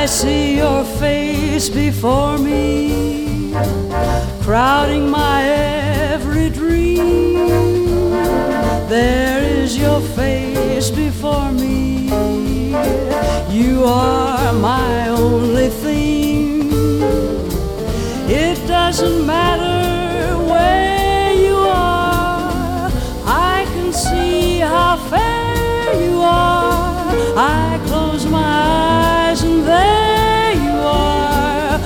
I see your face before me, crowding my every dream. There is your face before me. You are my only theme. It doesn't matter where you are, I can see how fair you are. I close my eyes and there you are,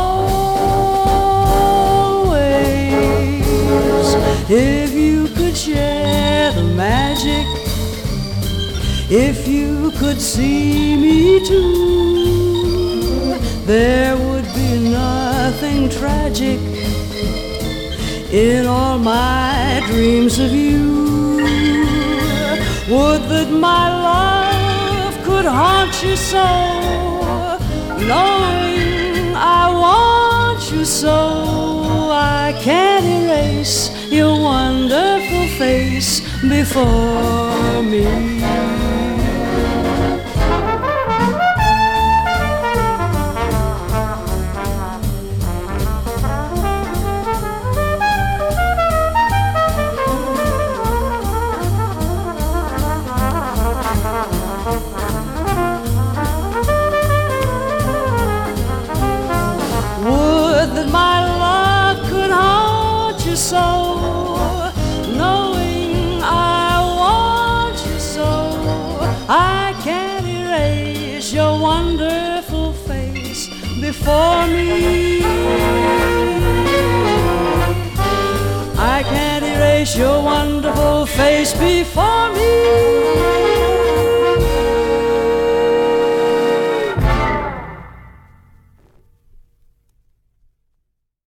always. If you could share the magic, if you could see me too, there would be nothing tragic in all my dreams of you. Would that my love could haunt you so, knowing I want you so. I can't erase your wonderful face before me. Would that my love could haunt you so, knowing I want you so. I can't erase your wonderful face before me. I can't erase your wonderful face before me.